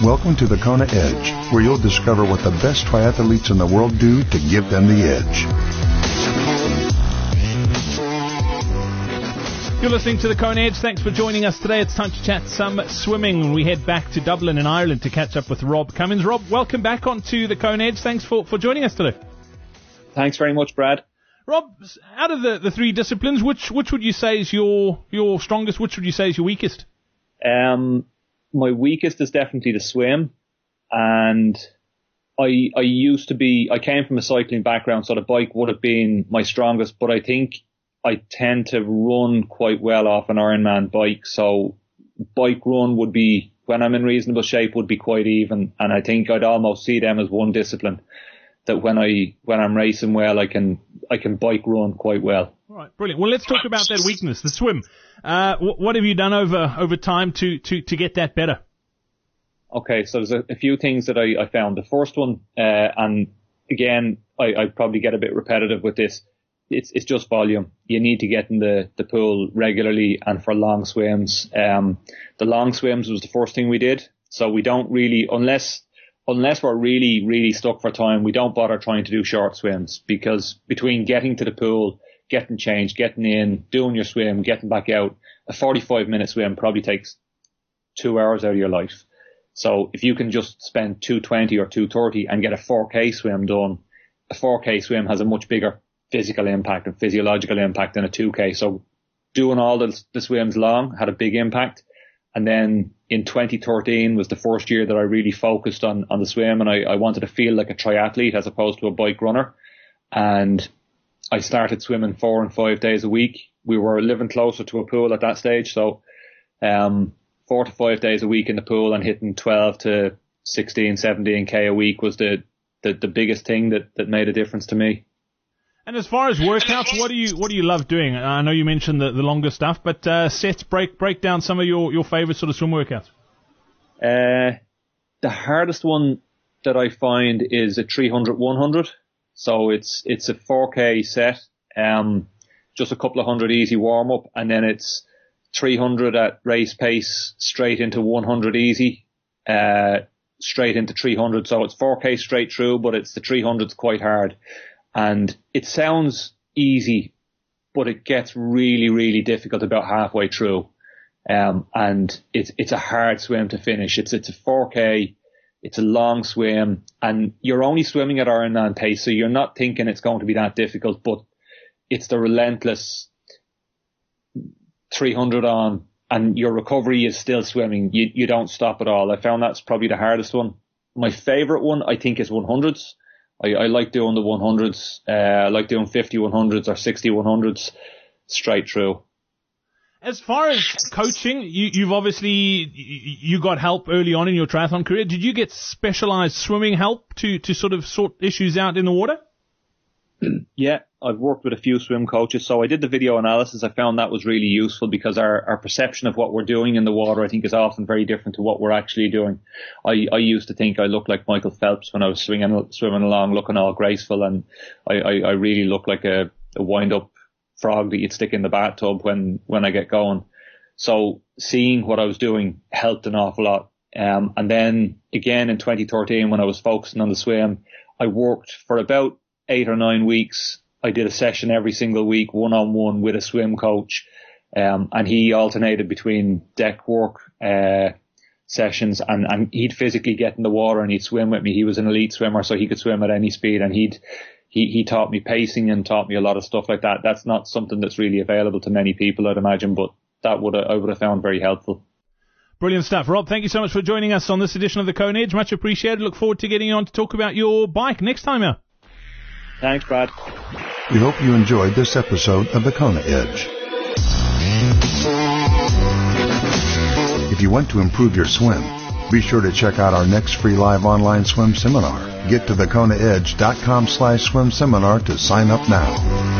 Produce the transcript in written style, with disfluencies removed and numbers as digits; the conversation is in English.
Welcome to the Kona Edge, where you'll discover what the best triathletes in the world do to give them the edge. You're listening to the Kona Edge. Thanks for joining us today. It's time to chat some swimming. We head back to Dublin in Ireland to catch up with Rob Cummins. Rob, welcome back onto the Kona Edge. Thanks for joining us today. Thanks very much, Brad. Rob, out of the three disciplines, which would you say is your strongest? Which would you say is your weakest? My weakest is definitely the swim, and I came from a cycling background, so the bike would have been my strongest, but I think I tend to run quite well off an Ironman bike, so bike run would be, when I'm in reasonable shape, would be quite even, and I think I'd almost see them as one discipline, that when I'm racing well, I can bike run quite well. All right, brilliant. Well, let's talk about that weakness, the swim. What have you done over time to get that better? Okay, so there's a few things that I found. The first one, and again, I probably get a bit repetitive with this. It's just volume. You need to get in the pool regularly and for long swims. The long swims was the first thing we did. So we don't really, unless we're really, really stuck for time, we don't bother trying to do short swims, because between getting to the pool, getting changed, getting in, doing your swim, getting back out, a 45-minute swim probably takes 2 hours out of your life. So if you can just spend 2:20 or 2:30 and get a 4K swim done, a 4K swim has a much bigger physical impact and physiological impact than a 2K. So doing all the swims long had a big impact. And then in 2013 was the first year that I really focused on the swim, and I wanted to feel like a triathlete as opposed to a bike runner. And I started swimming 4 and 5 days a week. We were living closer to a pool at that stage, so 4 to 5 days a week in the pool and hitting 12 to 16, 17K a week was the biggest thing that made a difference to me. And as far as workouts, what do you love doing? I know you mentioned the longer stuff, but sets, break down some of your favorite sort of swim workouts. The hardest one that I find is a 300-100. So it's a 4K set, just a couple of hundred easy warm up, and then it's 300 at race pace straight into 100 easy, straight into 300. So it's 4K straight through, but it's the 300's quite hard. And it sounds easy, but it gets really, really difficult about halfway through. And it's a hard swim to finish. It's a 4K, it's a long swim, and you're only swimming at Ironman pace, so you're not thinking it's going to be that difficult, but it's the relentless 300 on, and your recovery is still swimming. You don't stop at all. I found that's probably the hardest one. My favorite one, I think, is 100s. I like doing the 100s. I like doing 50 100s or 60 100s straight through. As far as coaching, you've obviously you got help early on in your triathlon career. Did you get specialized swimming help to sort of sort issues out in the water? Yeah, I've worked with a few swim coaches. So I did the video analysis. I found that was really useful because our perception of what we're doing in the water, I think, is often very different to what we're actually doing. I used to think I looked like Michael Phelps when I was swimming along, looking all graceful, and I really look like a wind-up frog that you'd stick in the bathtub when I get going. So seeing what I was doing helped an awful lot. And then again in 2013, when I was focusing on the swim, I worked for about 8 or 9 weeks. I did a session every single week, one-on-one with a swim coach. And he alternated between deck work, sessions, and he'd physically get in the water and he'd swim with me. He was an elite swimmer, so he could swim at any speed, and he taught me pacing and taught me a lot of stuff like that. That's not something that's really available to many people, I'd imagine, but I would have found very helpful. Brilliant stuff. Rob, thank you so much for joining us on this edition of the Kona Edge. Much appreciated. Look forward to getting you on to talk about your bike next time out. Thanks, Brad. We hope you enjoyed this episode of the Kona Edge. If you want to improve your swim, be sure to check out our next free live online swim seminar. Get to thekonaedge.com/swim seminar to sign up now.